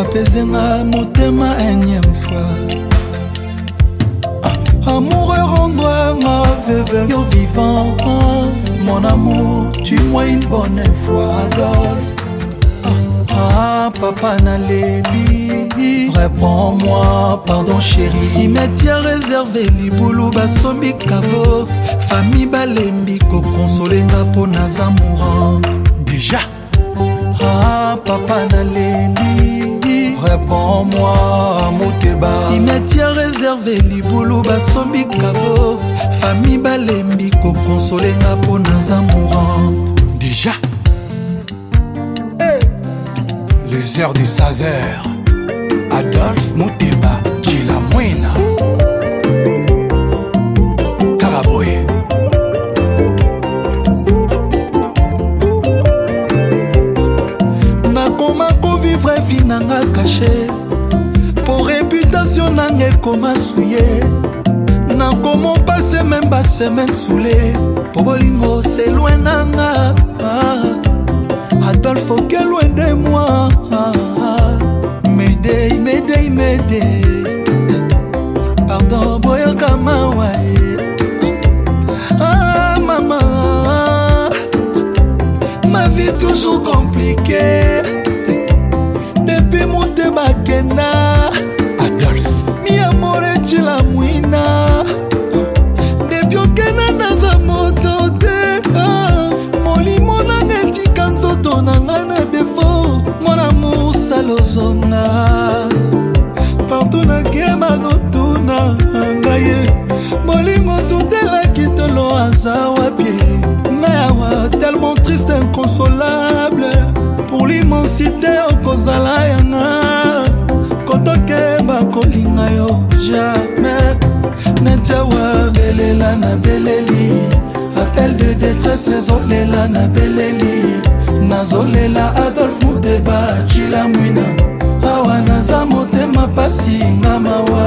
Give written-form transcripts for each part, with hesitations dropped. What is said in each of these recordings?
Apezenga motema énième fois. Amoureux rends-moi ma veuve yo vivant. Mon amour, tue-moi une bonne fois, Adolphe. Papa Nalébi, réponds-moi, pardon chérie. Cimetière réservé, Liboulou Basombi Kavo. Famille Balembi, ko consolenga po naza mourante. Déjà. Papa Nalébi, réponds-moi, Moteba. Cimetière réservé, Liboulou Basombi Kavo. Famille Balembi, ko consolenga po naza mourante. Déjà. Les heures de saveur, Adolphe Moteba, Chilamwina, Karaboy. Nakoma ko vivre vie nanga caché, pour réputation nanga koma souillé. Nakoma passer même ba semaine saoulé, pour bolingo c'est loin nanga. Adolphe, ok, loin de moi. M'aider, m'aider, m'aider. Pardon, boyo kamawae. Maman, ma vie toujours compliquée. Depuis mon débakena, Adolphe, mi amore chilamwina. Depuis okena naza moto te. Molimo nangeti kanzoto nangana defo. Mon amour salozonga. Partout na kema dotuna ngaye. Molimo tutela kitolo azawa pie. Ngayawa tellement triste, inconsolable. Pour l'immensité okozala yanga. Kotoke bakolinga yo jamais. Netiawa belela na beleli. Appel de détresse zolela na beleli. Nazolela Adolphe Moteba Chilamwina. Awa naza motema pasi ngamawa.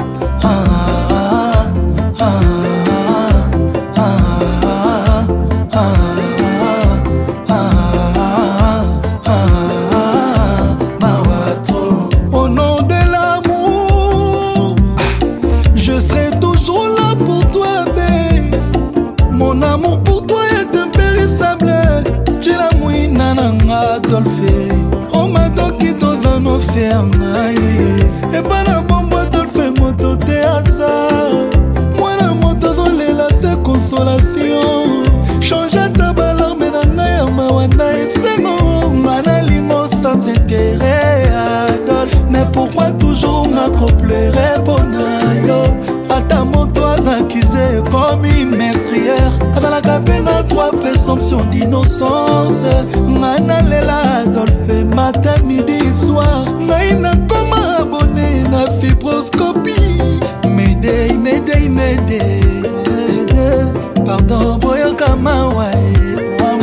Au nom de l'amour, je serai toujours là pour toi, babe. Mon amour pour toi est impérissable. Chilamwina nanga Adolphe. Oh ma dokito dans nos fernailles. Et pas la bombe Adolphe moto te asa. Moi la moto dolela c'est consolation. Change ta balarme nanga ya mawana efemo. Manalimo sans intérêt Adolphe. Mais pourquoi toujours m'accouplerait bonayo? Ata moto accusé comme une meurtrière. Dans la cabine à trois présomptions d'innocence. Manalela Adolphe matin, midi, soir. Naïna comme abonné na fibroscopie. M'aider, m'aider, m'aider. Pardon, boyo kamawae.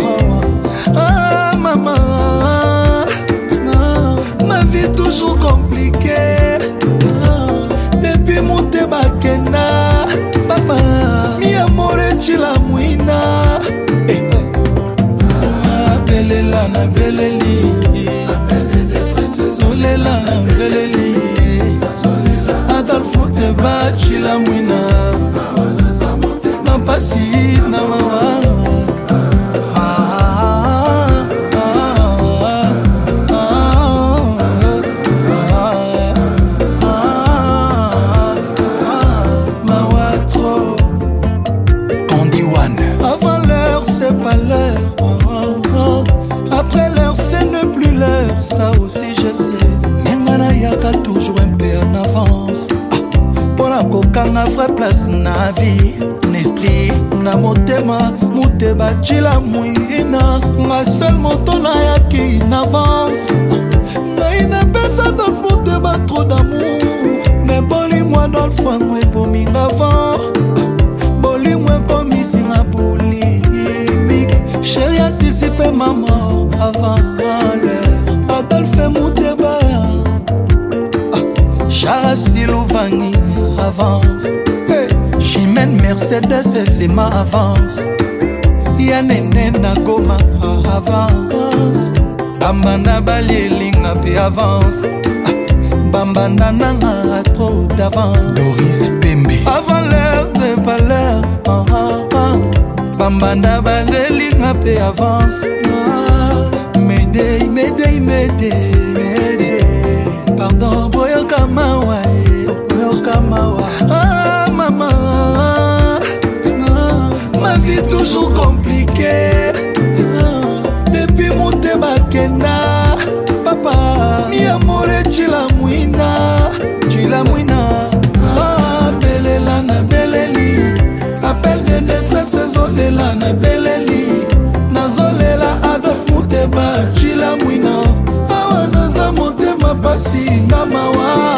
Maman, ma vie toujours compliquée. Depuis Moteba Kena, papa, mi amore chilamwina. Belela na beleli. Zolela na beleli. Adolphe Moteba Chilamwina. Mapasi na mawa. Avant l'heure, c'est pas l'heure. Après l'heure, c'est ne plus l'heure. Ça aussi, je sais. Nengana yaka toujours un peu en avance. Pour la coca, na vraie place, na vie. N'esprit, na motema, Moteba Chilamwina. Ma seule moto na yaki in avance. Na ina pesa Adolphe Moteba trop d'amour. Mais boli-moi Adolphe Mwe bomi avant. Boli-moi bomi singa boulimique. Chérie anticipé ma mort avant l'heure. Adolphe Moteba Charasi Louvangi avance. Chimène Mercedes et Zema avance. Yanene Nagoma avance. bambanda balielinga pe avance, bambanda nanga trop d'avance. Doris Pembe avant l'heure de valeur, bambanda balielinga pe avance. Mayday, mayday, mayday, mayday. Pardon, boyoka mawa, boyoka mawa. Ah maman, ma vie toujours compliquée. Depuis mon bakena, papa, mi amore chilamwina, chilamwina. Ah, belela na beleli, appel de détresse zolela na beleli, nazolela Adolphe Muteba, chilamwina. Awa naza motema pasi ngamawa.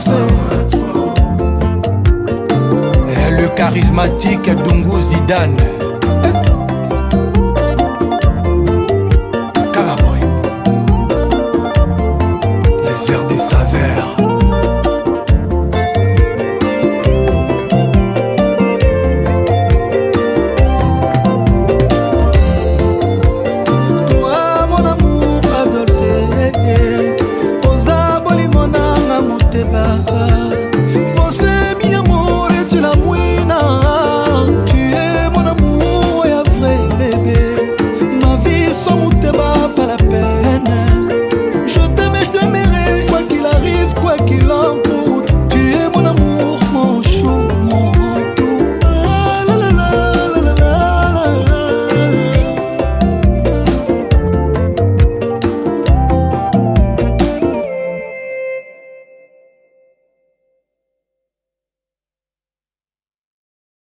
Le charismatique Dungu Zidane.